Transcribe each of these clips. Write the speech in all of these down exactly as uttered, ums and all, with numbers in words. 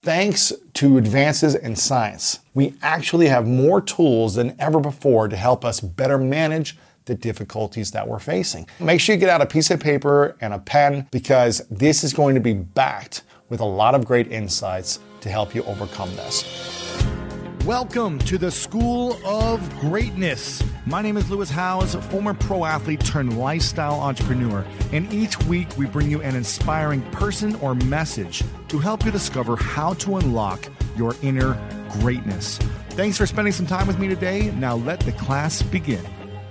Thanks to advances in science, we actually have more tools than ever before to help us better manage the difficulties that we're facing. Make sure you get out a piece of paper and a pen because this is going to be backed with a lot of great insights to help you overcome this. Welcome to the School of Greatness. My name is Lewis Howes, former pro athlete turned lifestyle entrepreneur, and each week we bring you an inspiring person or message to help you discover how to unlock your inner greatness. Thanks for spending some time with me today. Now let the class begin.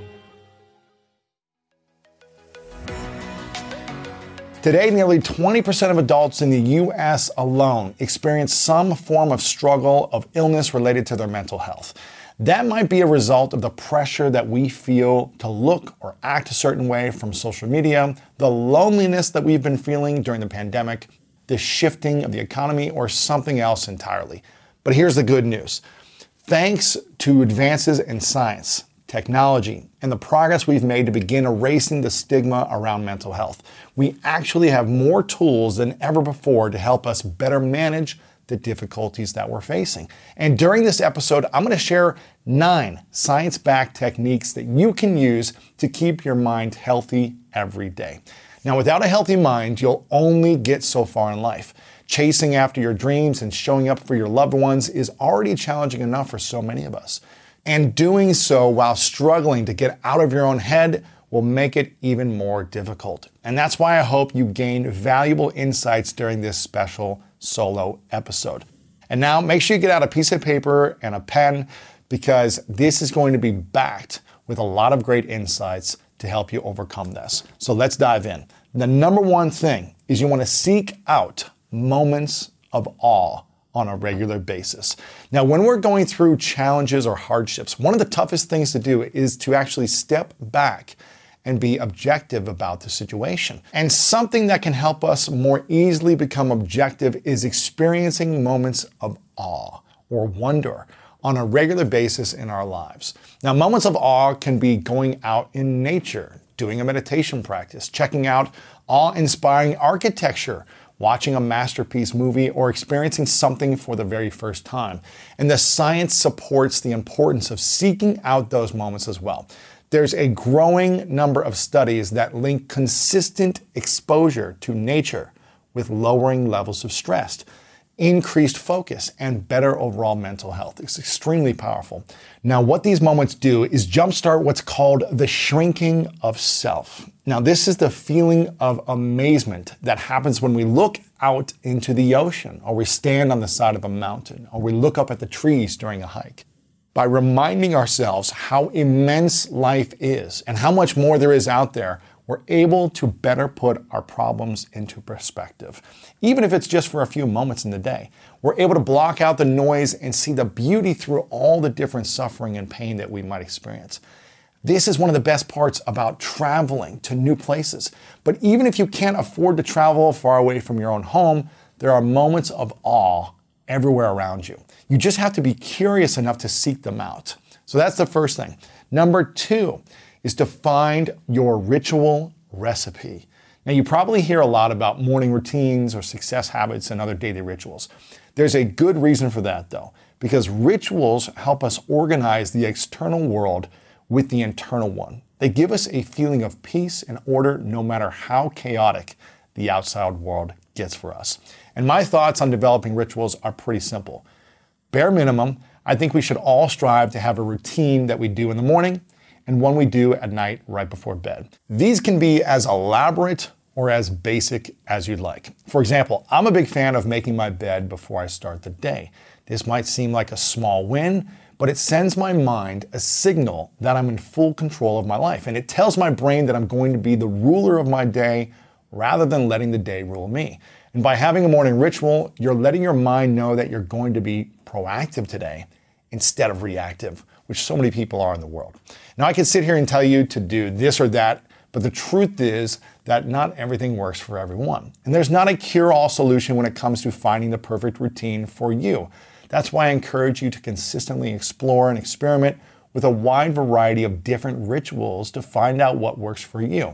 Today, nearly twenty percent of adults in the U S alone experience some form of struggle of illness related to their mental health. That might be a result of the pressure that we feel to look or act a certain way from social media, the loneliness that we've been feeling during the pandemic, the shifting of the economy, or something else entirely. But here's the good news. Thanks to advances in science, technology, and the progress we've made to begin erasing the stigma around mental health, we actually have more tools than ever before to help us better manage the difficulties that we're facing. And during this episode, I'm going to share nine science-backed techniques that you can use to keep your mind healthy every day. Now, without a healthy mind, you'll only get so far in life. Chasing after your dreams and showing up for your loved ones is already challenging enough for so many of us. And doing so while struggling to get out of your own head will make it even more difficult. And that's why I hope you gain valuable insights during this special solo episode. And now make sure you get out a piece of paper and a pen because this is going to be backed with a lot of great insights to help you overcome this. So let's dive in. The number one thing is you want to seek out moments of awe on a regular basis. Now, when we're going through challenges or hardships, one of the toughest things to do is to actually step back and be objective about the situation. And something that can help us more easily become objective is experiencing moments of awe or wonder on a regular basis in our lives. Now, moments of awe can be going out in nature, doing a meditation practice, checking out awe-inspiring architecture, watching a masterpiece movie, or experiencing something for the very first time. And the science supports the importance of seeking out those moments as well. There's a growing number of studies that link consistent exposure to nature with lowering levels of stress, increased focus, and better overall mental health. It's extremely powerful. Now, what these moments do is jumpstart what's called the shrinking of self. Now, this is the feeling of amazement that happens when we look out into the ocean, or we stand on the side of a mountain, or we look up at the trees during a hike. By reminding ourselves how immense life is and how much more there is out there, we're able to better put our problems into perspective. Even if it's just for a few moments in the day, we're able to block out the noise and see the beauty through all the different suffering and pain that we might experience. This is one of the best parts about traveling to new places. But even if you can't afford to travel far away from your own home, there are moments of awe everywhere around you. You just have to be curious enough to seek them out. So that's the first thing. Number two is to find your ritual recipe. Now, you probably hear a lot about morning routines or success habits and other daily rituals. There's a good reason for that, though, because rituals help us organize the external world with the internal one. They give us a feeling of peace and order no matter how chaotic the outside world gets for us. And my thoughts on developing rituals are pretty simple. Bare minimum, I think we should all strive to have a routine that we do in the morning and one we do at night right before bed. These can be as elaborate or as basic as you'd like. For example, I'm a big fan of making my bed before I start the day. This might seem like a small win, but it sends my mind a signal that I'm in full control of my life. And it tells my brain that I'm going to be the ruler of my day rather than letting the day rule me. And by having a morning ritual, you're letting your mind know that you're going to be proactive today instead of reactive, which so many people are in the world. Now, I can sit here and tell you to do this or that, but the truth is that not everything works for everyone. And there's not a cure-all solution when it comes to finding the perfect routine for you. That's why I encourage you to consistently explore and experiment with a wide variety of different rituals to find out what works for you.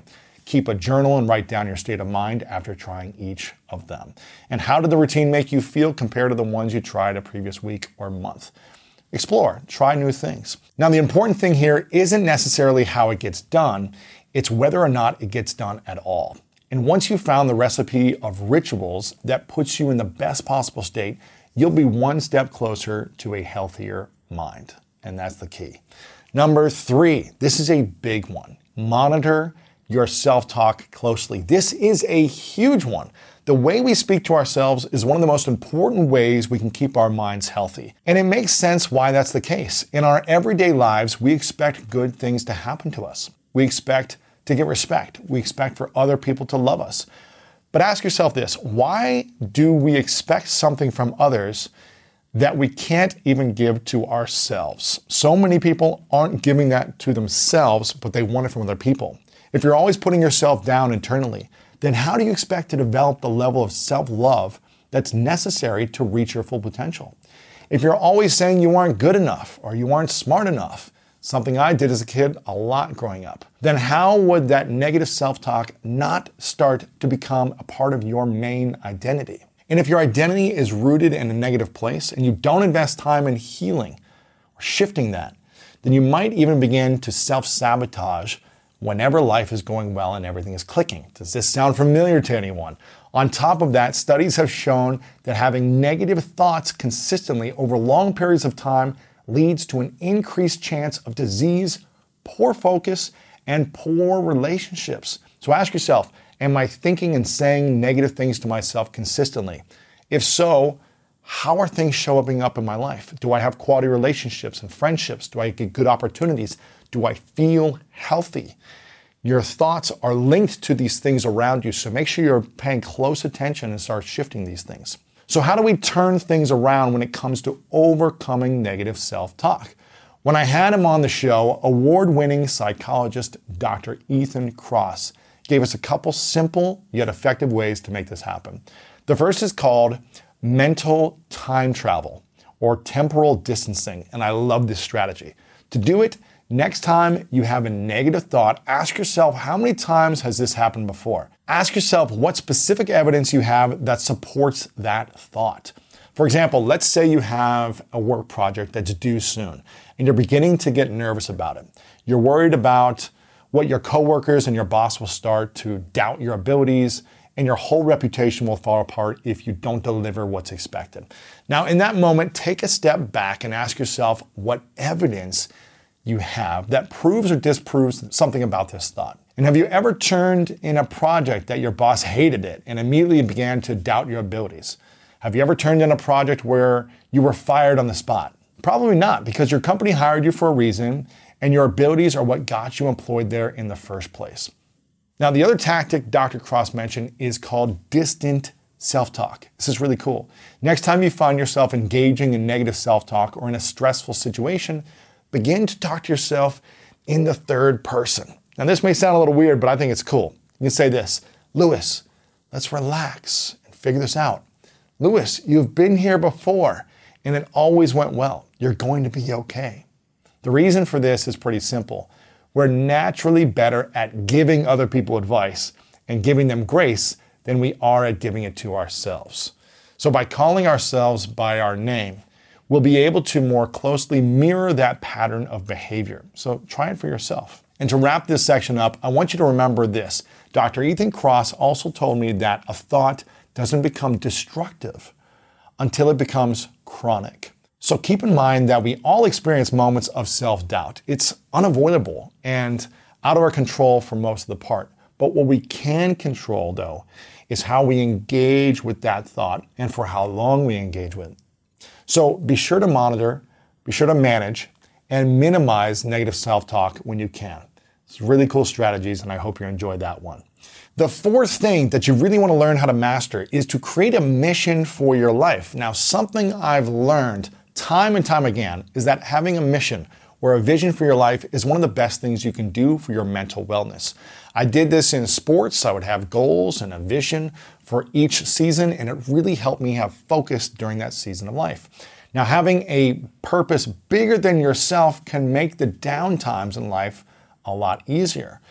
Keep a journal and write down your state of mind after trying each of them. And how did the routine make you feel compared to the ones you tried a previous week or month? Explore, try new things. Now, the important thing here isn't necessarily how it gets done, it's whether or not it gets done at all. And once you've found the recipe of rituals that puts you in the best possible state, you'll be one step closer to a healthier mind. And that's the key. Number three, this is a big one. Monitor your self-talk closely. This is a huge one. The way we speak to ourselves is one of the most important ways we can keep our minds healthy. And it makes sense why that's the case. In our everyday lives, we expect good things to happen to us. We expect to get respect. We expect for other people to love us. But ask yourself this, why do we expect something from others that we can't even give to ourselves? So many people aren't giving that to themselves, but they want it from other people. If you're always putting yourself down internally, then how do you expect to develop the level of self-love that's necessary to reach your full potential? If you're always saying you aren't good enough or you aren't smart enough, something I did as a kid a lot growing up, then how would that negative self-talk not start to become a part of your main identity? And if your identity is rooted in a negative place and you don't invest time in healing or shifting that, then you might even begin to self-sabotage whenever life is going well and everything is clicking. Does this sound familiar to anyone? On top of that, studies have shown that having negative thoughts consistently over long periods of time leads to an increased chance of disease, poor focus, and poor relationships. So ask yourself, am I thinking and saying negative things to myself consistently? If so, how are things showing up in my life? Do I have quality relationships and friendships? Do I get good opportunities? Do I feel healthy? Your thoughts are linked to these things around you, so make sure you're paying close attention and start shifting these things. So how do we turn things around when it comes to overcoming negative self-talk? When I had him on the show, award-winning psychologist Doctor Ethan Kross gave us a couple simple yet effective ways to make this happen. The first is called mental time travel or temporal distancing, and I love this strategy. To do it, next time you have a negative thought, ask yourself, how many times has this happened before? Ask yourself what specific evidence you have that supports that thought. For example, let's say you have a work project that's due soon and you're beginning to get nervous about it. You're worried about what your coworkers and your boss will start to doubt your abilities, and your whole reputation will fall apart if you don't deliver what's expected. Now, in that moment, take a step back and ask yourself what evidence you have that proves or disproves something about this thought. And have you ever turned in a project that your boss hated it and immediately began to doubt your abilities? Have you ever turned in a project where you were fired on the spot? Probably not, because your company hired you for a reason and your abilities are what got you employed there in the first place. Now, the other tactic Doctor Kross mentioned is called distant self-talk. This is really cool. Next time you find yourself engaging in negative self-talk or in a stressful situation, begin to talk to yourself in the third person. Now, this may sound a little weird, but I think it's cool. You can say this, Lewis, let's relax and figure this out. Lewis, you've been here before and it always went well. You're going to be okay. The reason for this is pretty simple. We're naturally better at giving other people advice and giving them grace than we are at giving it to ourselves. So by calling ourselves by our name, we'll be able to more closely mirror that pattern of behavior. So try it for yourself. And to wrap this section up, I want you to remember this. Doctor Ethan Kross also told me that a thought doesn't become destructive until it becomes chronic. So keep in mind that we all experience moments of self-doubt. It's unavoidable and out of our control for most of the part. But what we can control, though, is how we engage with that thought and for how long we engage with it. So be sure to monitor, be sure to manage, and minimize negative self-talk when you can. It's really cool strategies, and I hope you enjoyed that one. The fourth thing that you really want to learn how to master is to create a mission for your life. Now, something I've learned time and time again is that having a mission or a vision for your life is one of the best things you can do for your mental wellness. I did this in sports. I would have goals and a vision for each season, and it really helped me have focus during that season of life. Now, having a purpose bigger than yourself can make the down times in life a lot easier.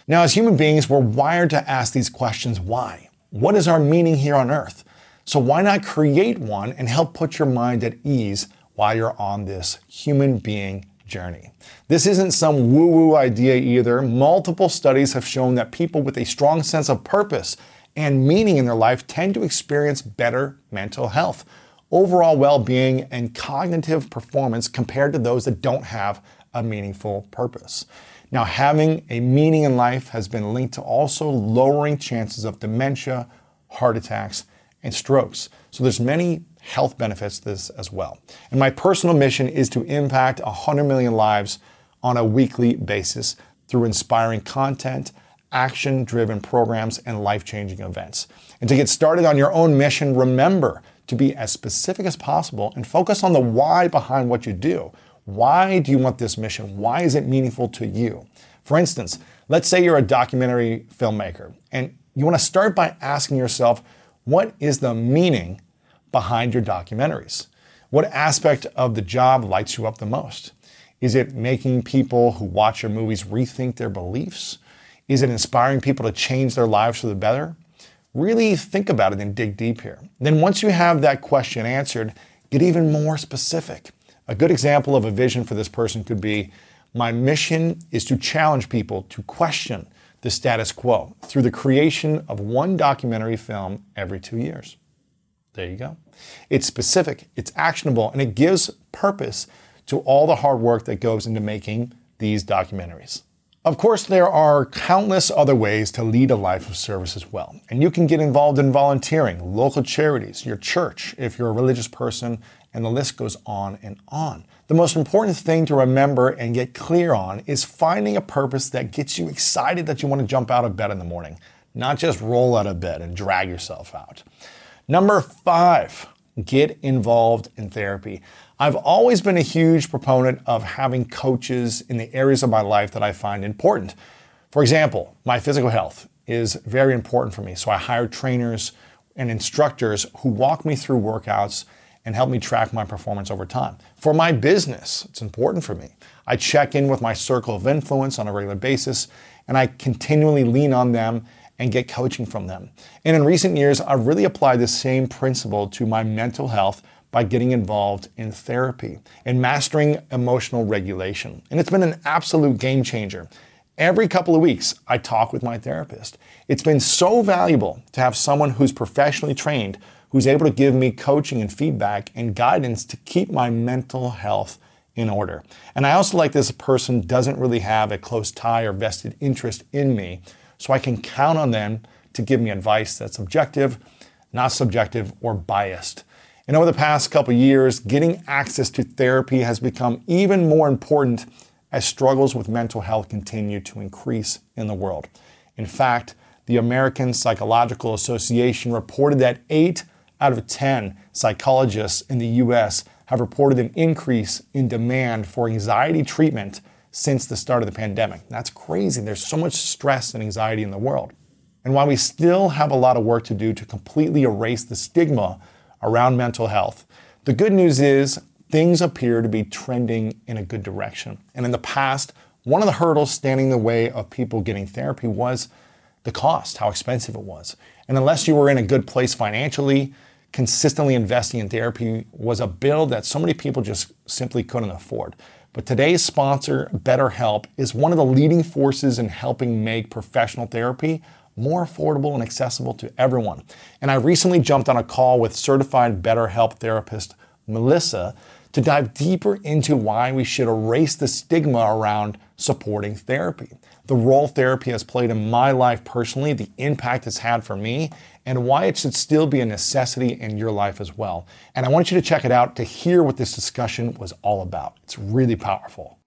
Now, as human beings, we're wired to ask these questions, why? What is our meaning here on earth? So why not create one and help put your mind at ease while you're on this human being journey? This isn't some woo-woo idea either. Multiple studies have shown that people with a strong sense of purpose and meaning in their life tend to experience better mental health, overall well-being, and cognitive performance compared to those that don't have a meaningful purpose. Now, having a meaning in life has been linked to also lowering chances of dementia, heart attacks, and strokes. So there's many health benefits to this as well. And my personal mission is to impact one hundred million lives on a weekly basis through inspiring content, action-driven programs, and life-changing events. And to get started on your own mission, remember to be as specific as possible and focus on the why behind what you do. Why do you want this mission? Why is it meaningful to you? For instance, let's say you're a documentary filmmaker and you want to start by asking yourself, what is the meaning behind your documentaries? What aspect of the job lights you up the most? Is it making people who watch your movies rethink their beliefs? Is it inspiring people to change their lives for the better? Really think about it and dig deep here. Then once you have that question answered, get even more specific. A good example of a vision for this person could be, my mission is to challenge people to question the status quo through the creation of one documentary film every two years. There you go. It's specific, it's actionable, and it gives purpose to all the hard work that goes into making these documentaries. Of course, there are countless other ways to lead a life of service as well. And you can get involved in volunteering, local charities, your church, if you're a religious person, and the list goes on and on. The most important thing to remember and get clear on is finding a purpose that gets you excited that you want to jump out of bed in the morning, not just roll out of bed and drag yourself out. Number five, get involved in therapy. I've always been a huge proponent of having coaches in the areas of my life that I find important. For example, my physical health is very important for me, so I hire trainers and instructors who walk me through workouts and help me track my performance over time. For my business, it's important for me. I check in with my circle of influence on a regular basis, and I continually lean on them and get coaching from them. And in recent years, I've really applied the same principle to my mental health by getting involved in therapy and mastering emotional regulation. And it's been an absolute game changer. Every couple of weeks, I talk with my therapist. It's been so valuable to have someone who's professionally trained, who's able to give me coaching and feedback and guidance to keep my mental health in order. And I also like this person doesn't really have a close tie or vested interest in me, so I can count on them to give me advice that's objective, not subjective or biased. And over the past couple of years, getting access to therapy has become even more important as struggles with mental health continue to increase in the world. In fact, the American Psychological Association reported that eight out of ten psychologists in the U S have reported an increase in demand for anxiety treatment since the start of the pandemic. That's crazy. There's so much stress and anxiety in the world. And while we still have a lot of work to do to completely erase the stigma around mental health, the good news is things appear to be trending in a good direction. And in the past, one of the hurdles standing in the way of people getting therapy was the cost, how expensive it was. And unless you were in a good place financially, consistently investing in therapy was a bill that so many people just simply couldn't afford. But today's sponsor, BetterHelp, is one of the leading forces in helping make professional therapy more affordable and accessible to everyone. And I recently jumped on a call with certified BetterHelp therapist Melissa to dive deeper into why we should erase the stigma around supporting therapy, the role therapy has played in my life personally, the impact it's had for me, and why it should still be a necessity in your life as well. And I want you to check it out to hear what this discussion was all about. It's really powerful.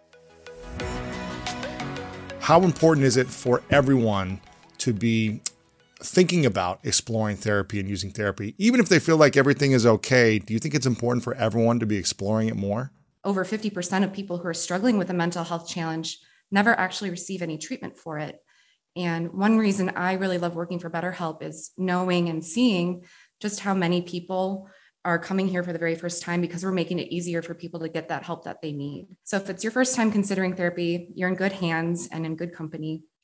How important is it for everyone to be thinking about exploring therapy and using therapy? Even if they feel like everything is okay, do you think it's important for everyone to be exploring it more? Over fifty percent of people who are struggling with a mental health challenge never actually receive any treatment for it. And one reason I really love working for BetterHelp is knowing and seeing just how many people are coming here for the very first time because we're making it easier for people to get that help that they need. So if it's your first time considering therapy, you're in good hands and in good company.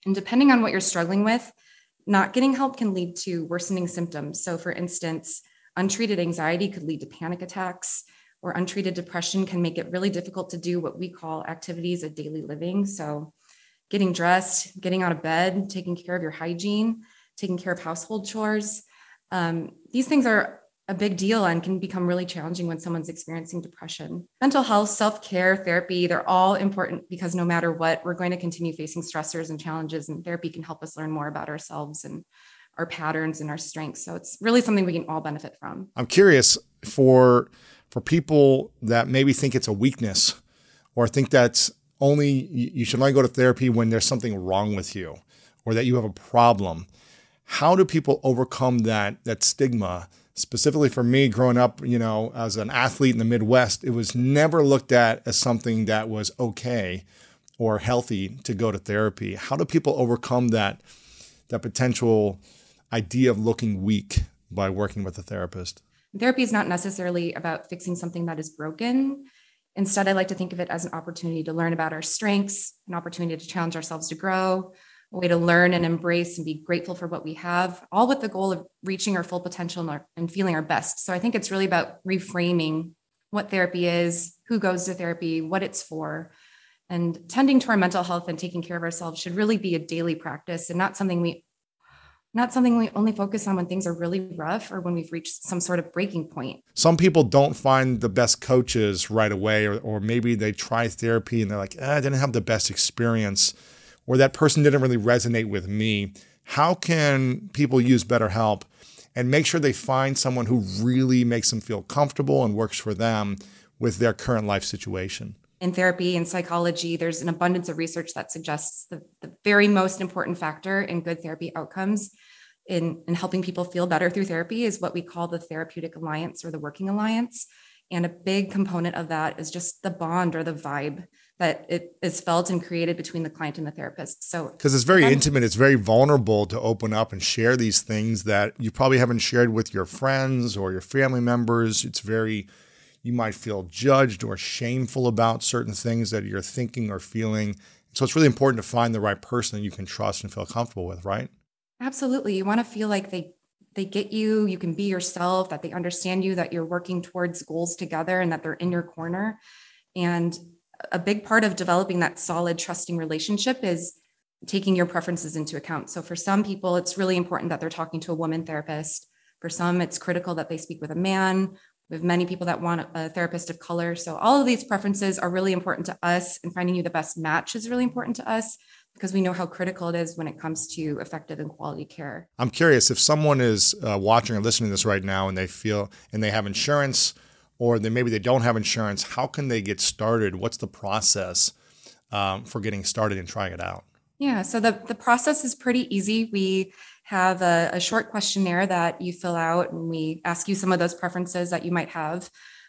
And depending on what you're struggling with, not getting help can lead to worsening symptoms. So for instance, untreated anxiety could lead to panic attacks, or untreated depression can make it really difficult to do what we call activities of daily living. So getting dressed, getting out of bed, taking care of your hygiene, taking care of household chores. Um, these things are a big deal and can become really challenging when someone's experiencing depression. Mental health, self-care, therapy, they're all important because no matter what, we're going to continue facing stressors and challenges, and therapy can help us learn more about ourselves and our patterns and our strengths. So it's really something we can all benefit from. I'm curious for, for people that maybe think it's a weakness or think that's only, you should only go to therapy when there's something wrong with you or that you have a problem. How do people overcome that, that stigma? Specifically for me, growing up, you know, as an athlete in the Midwest, it was never looked at as something that was okay or healthy to go to therapy. How do people overcome that, that potential idea of looking weak by working with a therapist? Therapy is not necessarily about fixing something that is broken. Instead, I like to think of it as an opportunity to learn about our strengths, an opportunity to challenge ourselves to grow, a way to learn and embrace and be grateful for what we have, all with the goal of reaching our full potential and, our, and feeling our best. So I think it's really about reframing what therapy is, who goes to therapy, what it's for, and tending to our mental health and taking care of ourselves should really be a daily practice and not something we not something we only focus on when things are really rough or when we've reached some sort of breaking point. Some people don't find the best coaches right away, or, or maybe they try therapy and they're like, eh, I didn't have the best experience, or that person didn't really resonate with me. How can people use BetterHelp and make sure they find someone who really makes them feel comfortable and works for them with their current life situation? In therapy and psychology, there's an abundance of research that suggests the, the very most important factor in good therapy outcomes in, in helping people feel better through therapy is what we call the therapeutic alliance or the working alliance. And a big component of that is just the bond or the vibe that it is felt and created between the client and the therapist. So, because it's very intimate, it's very vulnerable to open up and share these things that you probably haven't shared with your friends or your family members. It's very, you might feel judged or shameful about certain things that you're thinking or feeling. So it's really important to find the right person that you can trust and feel comfortable with, right? Absolutely. You want to feel like they they get you, you can be yourself, that they understand you, that you're working towards goals together and that they're in your corner. And a big part of developing that solid, trusting relationship is taking your preferences into account. So for some people, it's really important that they're talking to a woman therapist. For some, it's critical that they speak with a man. We have many people that want a therapist of color. So all of these preferences are really important to us, and finding you the best match is really important to us because we know how critical it is when it comes to effective and quality care. I'm curious if someone is uh, watching or listening to this right now and they feel, and they have insurance, or they, maybe they don't have insurance, how can they get started? What's the process um, for getting started and trying it out? Yeah, so the, the process is pretty easy. We have a, a short questionnaire that you fill out, and we ask you some of those preferences that you might have.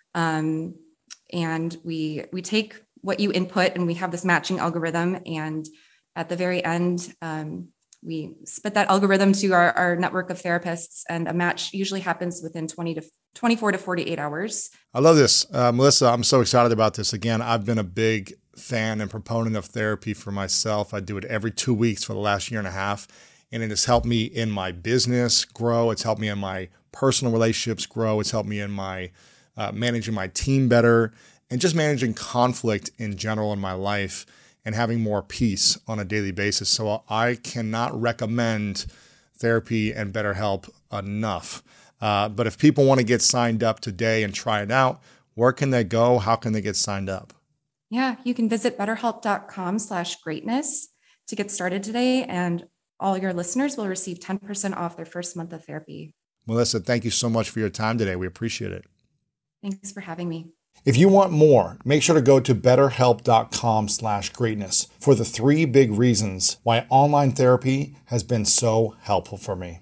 Um, and we we take what you input, and we have this matching algorithm. And at the very end, um, we spit that algorithm to our, our network of therapists, and a match usually happens within twenty to twenty-four to forty-eight hours. I love this. Uh, Melissa, I'm so excited about this. Again, I've been a big fan and proponent of therapy for myself. I do it every two weeks for the last year and a half, and it has helped me in my business grow. It's helped me in my personal relationships grow. It's helped me in my uh, managing my team better and just managing conflict in general in my life and having more peace on a daily basis. So I cannot recommend therapy and BetterHelp enough. Uh, but if people want to get signed up today and try it out, where can they go? How can they get signed up? Yeah, you can visit betterhelp.com slash greatness to get started today. And all your listeners will receive ten percent off their first month of therapy. Melissa, thank you so much for your time today. We appreciate it. Thanks for having me. If you want more, make sure to go to betterhelp.com slash greatness for the three big reasons why online therapy has been so helpful for me.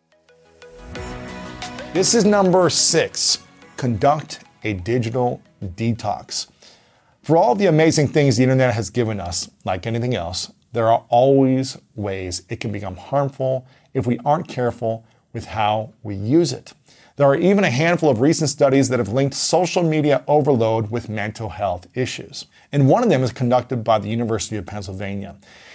This is number six, conduct a digital detox. For all the amazing things the internet has given us, like anything else, there are always ways it can become harmful if we aren't careful with how we use it. There are even a handful of recent studies that have linked social media overload with mental health issues. And one of them is conducted by the University of Pennsylvania.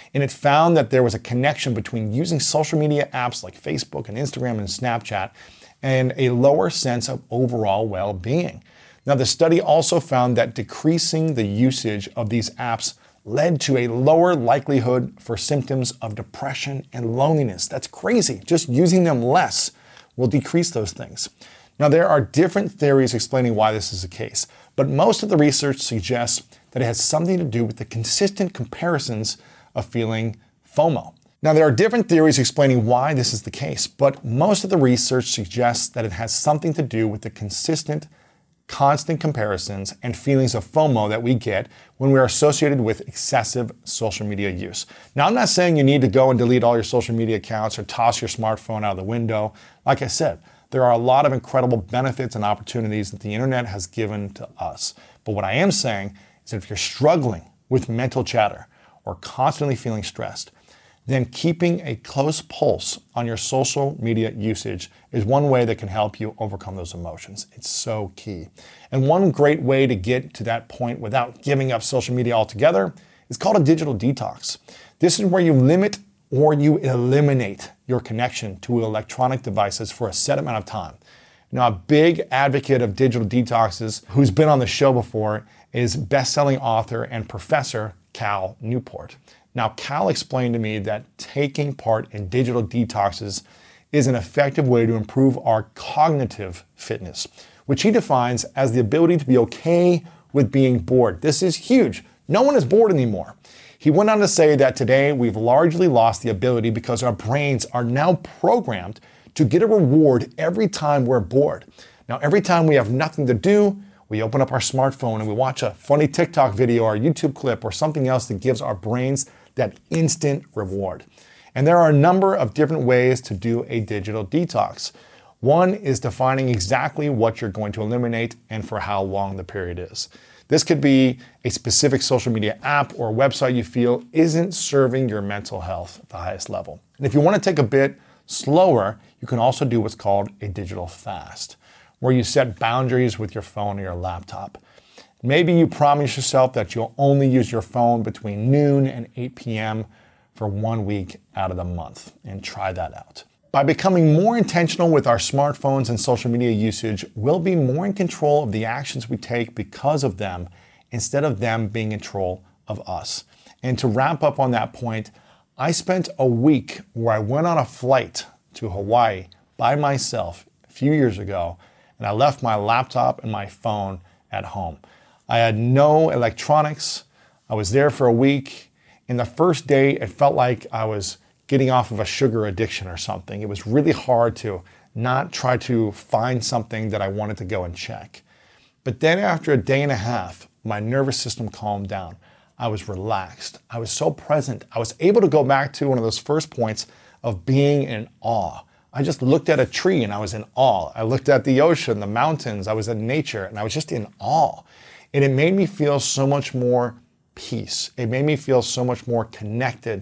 And it found that there was a connection between using social media apps like Facebook and Instagram and Snapchat and a lower sense of overall well-being. Now, the study also found that decreasing the usage of these apps led to a lower likelihood for symptoms of depression and loneliness. That's crazy. Just using them less will decrease those things. Now, there are different theories explaining why this is the case, but most of the research suggests that it has something to do with the consistent comparisons of feeling FOMO. Now, there are different theories explaining why this is the case, but most of the research suggests that it has something to do with the consistent constant comparisons and feelings of FOMO that we get when we are associated with excessive social media use. Now, I'm not saying you need to go and delete all your social media accounts or toss your smartphone out of the window. Like I said, there are a lot of incredible benefits and opportunities that the internet has given to us. But what I am saying is that if you're struggling with mental chatter or constantly feeling stressed, then keeping a close pulse on your social media usage is one way that can help you overcome those emotions. It's so key. And one great way to get to that point without giving up social media altogether is called a digital detox. This is where you limit or you eliminate your connection to electronic devices for a set amount of time. Now, a big advocate of digital detoxes who's been on the show before is best-selling author and professor Cal Newport. Now, Cal explained to me that taking part in digital detoxes is an effective way to improve our cognitive fitness, which he defines as the ability to be okay with being bored. This is huge. No one is bored anymore. He went on to say that today we've largely lost the ability because our brains are now programmed to get a reward every time we're bored. Now, every time we have nothing to do, we open up our smartphone and we watch a funny TikTok video or a YouTube clip or something else that gives our brains that instant reward. And there are a number of different ways to do a digital detox. One is defining exactly what you're going to eliminate and for how long the period is. This could be a specific social media app or website you feel isn't serving your mental health at the highest level. And if you want to take a bit slower, you can also do what's called a digital fast, where you set boundaries with your phone or your laptop. Maybe you promise yourself that you'll only use your phone between noon and eight p.m. for one week out of the month, and try that out. By becoming more intentional with our smartphones and social media usage, we'll be more in control of the actions we take because of them, instead of them being in control of us. And to wrap up on that point, I spent a week where I went on a flight to Hawaii by myself a few years ago, and I left my laptop and my phone at home. I had no electronics. I was there for a week. In the first day, it felt like I was getting off of a sugar addiction or something. It was really hard to not try to find something that I wanted to go and check. But then after a day and a half, my nervous system calmed down. I was relaxed. I was so present. I was able to go back to one of those first points of being in awe. I just looked at a tree and I was in awe. I looked at the ocean, the mountains, I was in nature, and I was just in awe. And it made me feel so much more peace. It made me feel so much more connected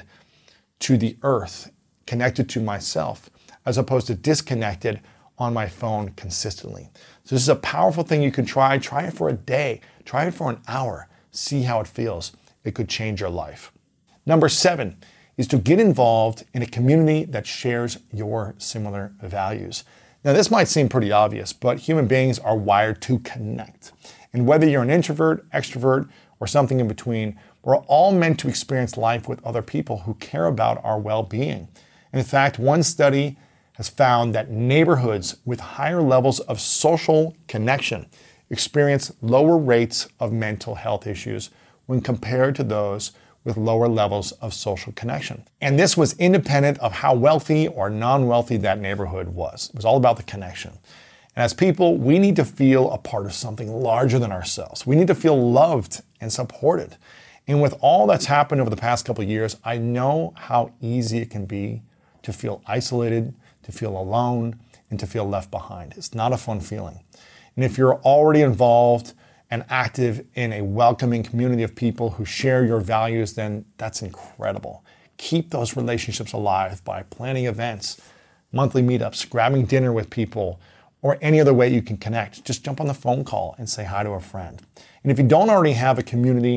to the earth, connected to myself, as opposed to disconnected on my phone consistently. So this is a powerful thing you can try. Try it for a day. Try it for an hour. See how it feels. It could change your life. Number seven is to get involved in a community that shares your similar values. Now, this might seem pretty obvious, but human beings are wired to connect. And whether you're an introvert, extrovert, or something in between, we're all meant to experience life with other people who care about our well-being. And in fact, one study has found that neighborhoods with higher levels of social connection experience lower rates of mental health issues when compared to those with lower levels of social connection. And this was independent of how wealthy or non-wealthy that neighborhood was. It was all about the connection. And as people, we need to feel a part of something larger than ourselves. We need to feel loved and supported. And with all that's happened over the past couple of years, I know how easy it can be to feel isolated, to feel alone, and to feel left behind. It's not a fun feeling. And if you're already involved and active in a welcoming community of people who share your values, then that's incredible. Keep those relationships alive by planning events, monthly meetups, grabbing dinner with people, or any other way you can connect. Just jump on the phone call and say hi to a friend. And if you don't already have a community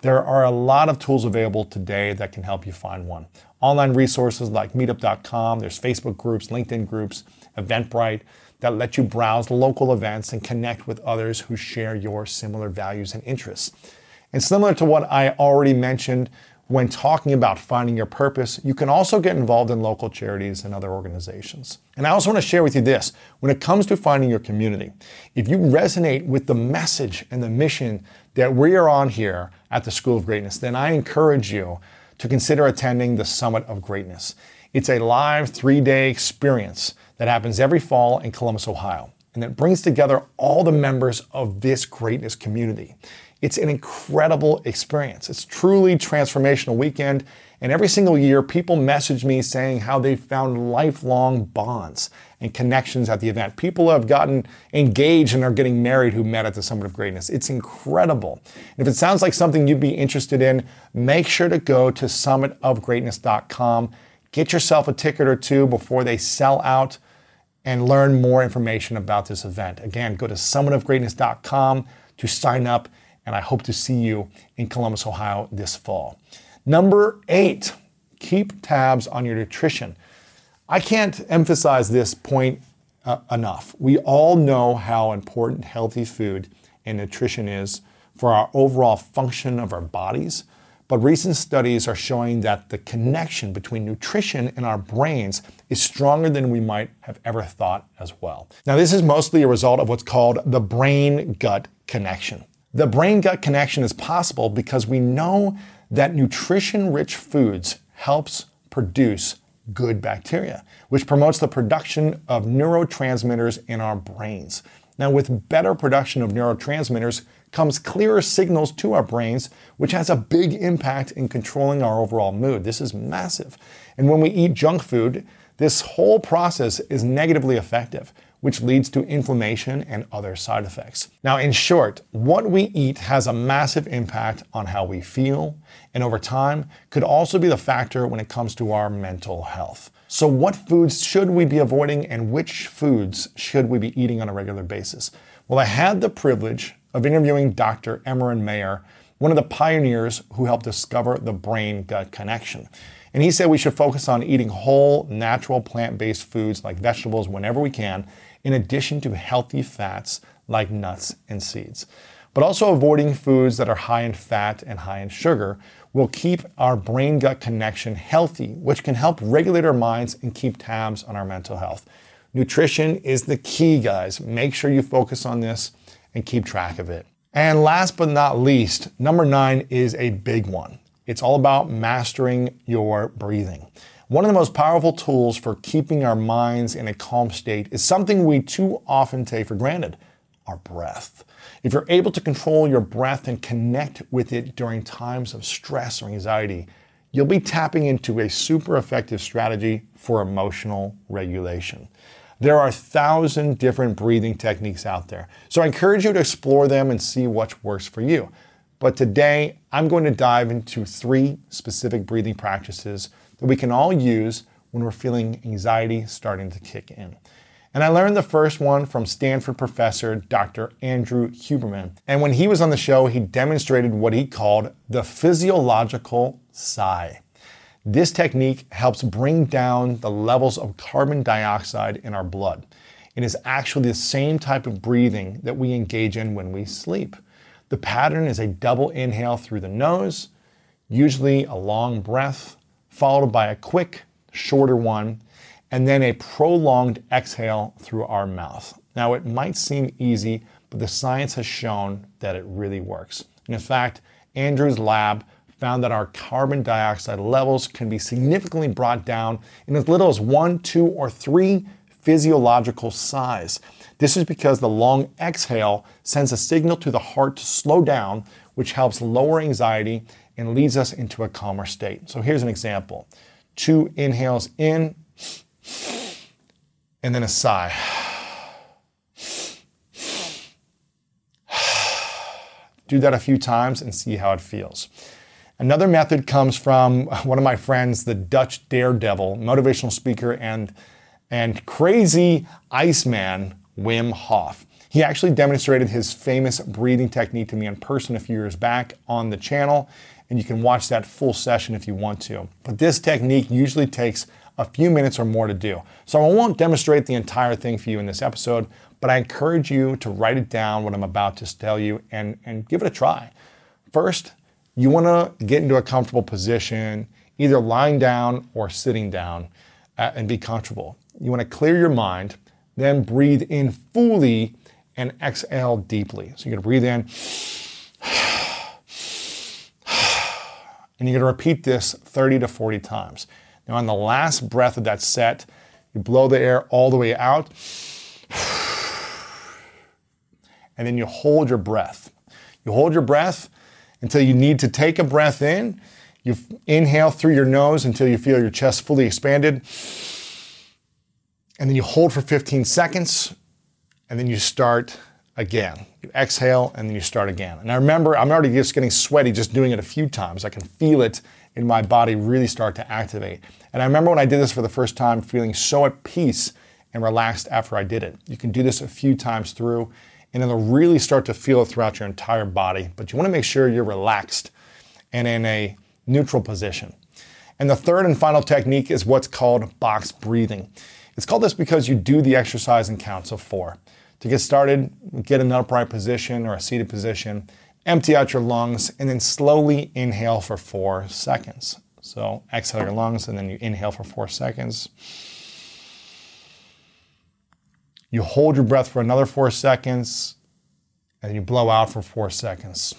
There are a lot of tools available today that can help you find one. Online resources like meetup dot com, there's Facebook groups, LinkedIn groups, Eventbrite that let you browse local events and connect with others who share your similar values and interests. And similar to what I already mentioned when talking about finding your purpose, you can also get involved in local charities and other organizations. And I also want to share with you this, when it comes to finding your community, if you resonate with the message and the mission that we are on here at the School of Greatness, then I encourage you to consider attending the Summit of Greatness. It's a live three-day experience that happens every fall in Columbus, Ohio, and it brings together all the members of this greatness community. It's an incredible experience. It's truly transformational weekend, and every single year people message me saying how they found lifelong bonds and connections at the event. People have gotten engaged and are getting married who met at the Summit of Greatness. It's incredible. And if it sounds like something you'd be interested in, make sure to go to summit of greatness dot com. Get yourself a ticket or two before they sell out and learn more information about this event. Again, go to summit of greatness dot com to sign up, and I hope to see you in Columbus, Ohio this fall. Number eight, keep tabs on your nutrition. I can't emphasize this point uh, enough. We all know how important healthy food and nutrition is for our overall function of our bodies, but recent studies are showing that the connection between nutrition and our brains is stronger than we might have ever thought as well. Now, this is mostly a result of what's called the brain-gut connection. The brain-gut connection is possible because we know that nutrition-rich foods helps produce good bacteria, which promotes the production of neurotransmitters in our brains. Now, with better production of neurotransmitters comes clearer signals to our brains, which has a big impact in controlling our overall mood. This is massive. And when we eat junk food, this whole process is negatively effective, which leads to inflammation and other side effects. Now, in short, what we eat has a massive impact on how we feel, and over time could also be the factor when it comes to our mental health. So what foods should we be avoiding, and which foods should we be eating on a regular basis? Well, I had the privilege of interviewing Doctor Emeran Mayer, one of the pioneers who helped discover the brain-gut connection. And he said we should focus on eating whole, natural, plant-based foods like vegetables whenever we can, in addition to healthy fats like nuts and seeds. But also avoiding foods that are high in fat and high in sugar will keep our brain-gut connection healthy, which can help regulate our minds and keep tabs on our mental health. Nutrition is the key, guys. Make sure you focus on this and keep track of it. And last but not least, number nine is a big one. It's all about mastering your breathing. One of the most powerful tools for keeping our minds in a calm state is something we too often take for granted, our breath. If you're able to control your breath and connect with it during times of stress or anxiety, you'll be tapping into a super effective strategy for emotional regulation. There are a thousand different breathing techniques out there, so I encourage you to explore them and see what works for you. But today, I'm going to dive into three specific breathing practices that we can all use when we're feeling anxiety starting to kick in. And I learned the first one from Stanford professor Doctor Andrew Huberman. And when he was on the show, he demonstrated what he called the physiological sigh. This technique helps bring down the levels of carbon dioxide in our blood. It is actually the same type of breathing that we engage in when we sleep. The pattern is a double inhale through the nose, usually a long breath, followed by a quick, shorter one, and then a prolonged exhale through our mouth. Now, it might seem easy, but the science has shown that it really works. And in fact, Andrew's lab found that our carbon dioxide levels can be significantly brought down in as little as one, two, or three physiological sighs. This is because the long exhale sends a signal to the heart to slow down, which helps lower anxiety and leads us into a calmer state. So here's an example. Two inhales in, and then a sigh. Do that a few times and see how it feels. Another method comes from one of my friends, the Dutch daredevil, motivational speaker, and, and crazy Iceman, Wim Hof. He actually demonstrated his famous breathing technique to me in person a few years back on the channel, and you can watch that full session if you want to. But this technique usually takes a few minutes or more to do. So I won't demonstrate the entire thing for you in this episode, but I encourage you to write it down, what I'm about to tell you, and, and give it a try. First, you wanna get into a comfortable position, either lying down or sitting down, uh, and be comfortable. You wanna clear your mind, then breathe in fully and exhale deeply. So you're gonna breathe in, and you're gonna repeat this thirty to forty times. Now on the last breath of that set, you blow the air all the way out, and then you hold your breath. You hold your breath until you need to take a breath in. You inhale through your nose until you feel your chest fully expanded. And then you hold for fifteen seconds, and then you start again. You exhale, and then you start again. And I remember, I'm already just getting sweaty just doing it a few times. I can feel it in my body really start to activate. And I remember when I did this for the first time, feeling so at peace and relaxed after I did it. You can do this a few times through, and it'll really start to feel it throughout your entire body. But you wanna make sure you're relaxed and in a neutral position. And the third and final technique is what's called box breathing. It's called this because you do the exercise in counts of four. To get started, get an upright position or a seated position, empty out your lungs, and then slowly inhale for four seconds. So exhale your lungs, and then you inhale for four seconds. You hold your breath for another four seconds, and you blow out for four seconds.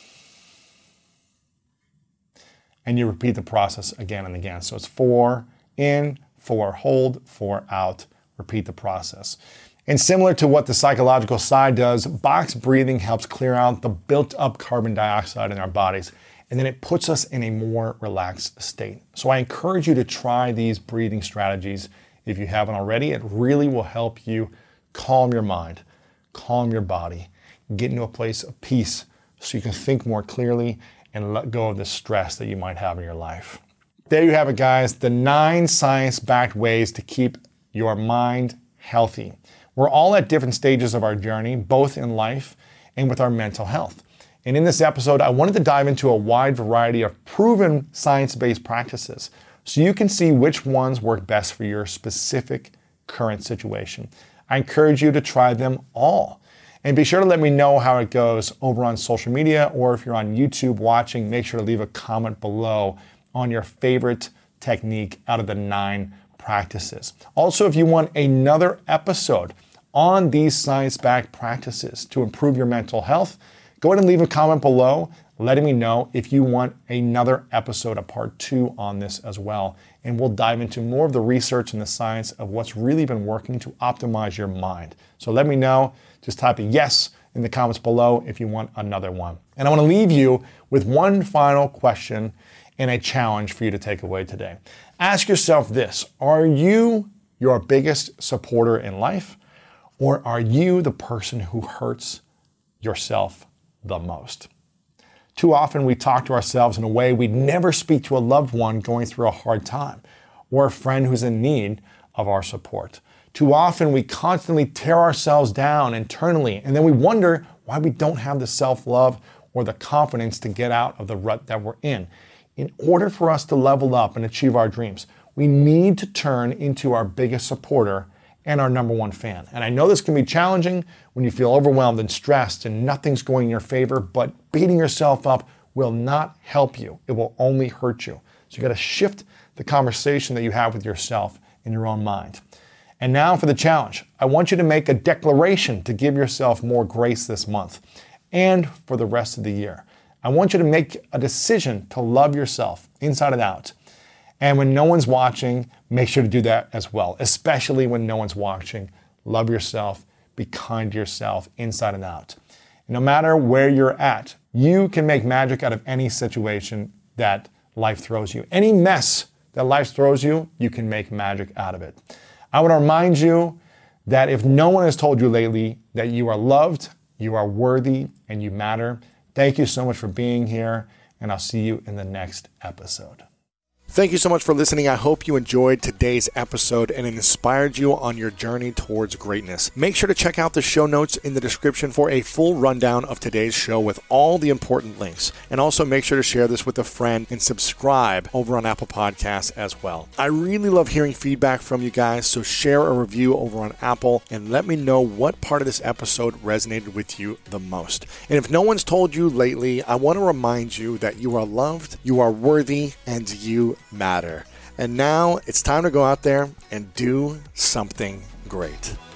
And you repeat the process again and again. So it's four in, four hold, four out, repeat the process. And similar to what the psychological side does, box breathing helps clear out the built up carbon dioxide in our bodies, and then it puts us in a more relaxed state. So I encourage you to try these breathing strategies if you haven't already. It really will help you calm your mind, calm your body, get into a place of peace so you can think more clearly and let go of the stress that you might have in your life. There you have it, guys, the nine science-backed ways to keep your mind healthy. We're all at different stages of our journey, both in life and with our mental health. And in this episode, I wanted to dive into a wide variety of proven science-based practices so you can see which ones work best for your specific current situation. I encourage you to try them all. And be sure to let me know how it goes over on social media, or if you're on YouTube watching, make sure to leave a comment below on your favorite technique out of the nine practices. Also, if you want another episode on these science-backed practices to improve your mental health, go ahead and leave a comment below letting me know if you want another episode, a part two on this as well. And we'll dive into more of the research and the science of what's really been working to optimize your mind. So let me know. Just type a yes in the comments below if you want another one. And I want to leave you with one final question and a challenge for you to take away today. Ask yourself this: are you your biggest supporter in life, or are you the person who hurts yourself the most? Too often we talk to ourselves in a way we'd never speak to a loved one going through a hard time, or a friend who's in need of our support. Too often we constantly tear ourselves down internally, and then we wonder why we don't have the self-love or the confidence to get out of the rut that we're in. In order for us to level up and achieve our dreams, we need to turn into our biggest supporter and our number one fan. And I know this can be challenging when you feel overwhelmed and stressed and nothing's going in your favor, but beating yourself up will not help you. It will only hurt you. So you got to shift the conversation that you have with yourself in your own mind. And now for the challenge. I want you to make a declaration to give yourself more grace this month and for the rest of the year. I want you to make a decision to love yourself inside and out. And when no one's watching, make sure to do that as well, especially when no one's watching. Love yourself, be kind to yourself inside and out. No matter where you're at, you can make magic out of any situation that life throws you. Any mess that life throws you, you can make magic out of it. I want to remind you that if no one has told you lately that you are loved, you are worthy, and you matter, thank you so much for being here, and I'll see you in the next episode. Thank you so much for listening. I hope you enjoyed today's episode and it inspired you on your journey towards greatness. Make sure to check out the show notes in the description for a full rundown of today's show with all the important links. And also make sure to share this with a friend and subscribe over on Apple Podcasts as well. I really love hearing feedback from you guys, so share a review over on Apple and let me know what part of this episode resonated with you the most. And if no one's told you lately, I want to remind you that you are loved, you are worthy, and you matter. And now it's time to go out there and do something great.